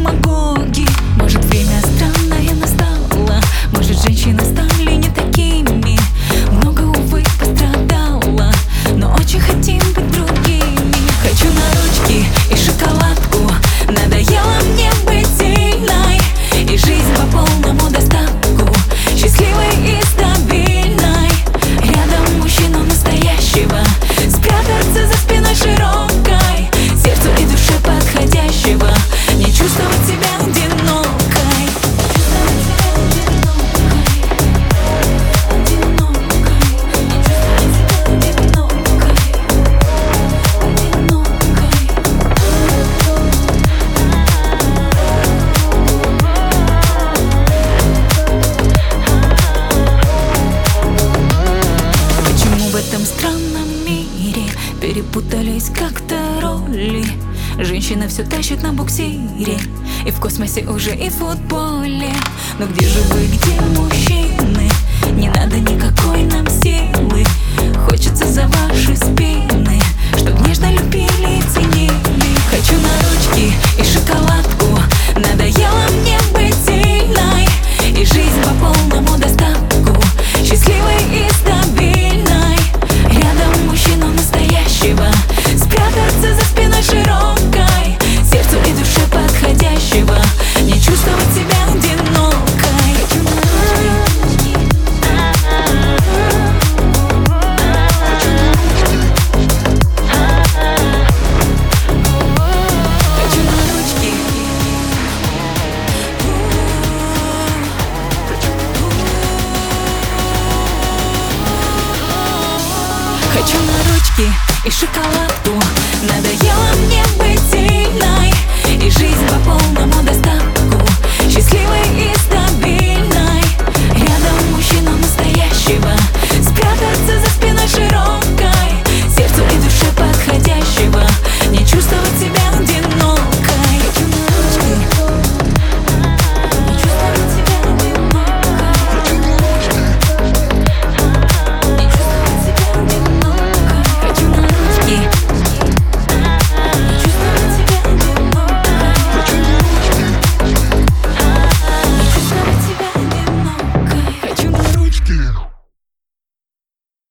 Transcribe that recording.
демагоги. Может, время странное настало, может, женщины стали не такими. Много, увы, пострадала, но очень хотим быть другими. Хочу на ручки и шоколадку, надоело мне быть сильной, и жизнь по полному достатку, счастливой и стабильной. Рядом мужчину настоящего, спрятаться за спиной широкой, сердцу и душе подходящего, не чувствовать себя одинокой. В этом странном мире перепутались как-то роли. Женщина все тащит на буксире, и в космосе уже и в футболе. Но где же вы, где мужчины? Не надо никакой нам силы, хочется за ваши спины, чтоб нежно любили и ценили. Хочу на ручки и шоколадку, надоело мне быть сильной, и жизнь по полному достатку, счастливой и стабильной. Рядом мужчину настоящего, спрятаться за спиной широкой, сердцу и душе подходящего, не чувствовать себя одинокой. Хочу на ручки и шоколадку, надоело мне быть сильной, и жизнь по полному достатку, счастливой и стабильной. Рядом мужчину настоящего, спрятаться за спиной широкой, сердцу и душе подходящего, не чувствовать себя одинокой. Хочу на ручки, не чувствовать себя одинокой. Хочу на ручки, не чувствовать себя одинокой. Хочу на ручки, не чувствовать себя одинокой. Хочу на ручки, не чувствовать себя одинокой. Хочу на ручки.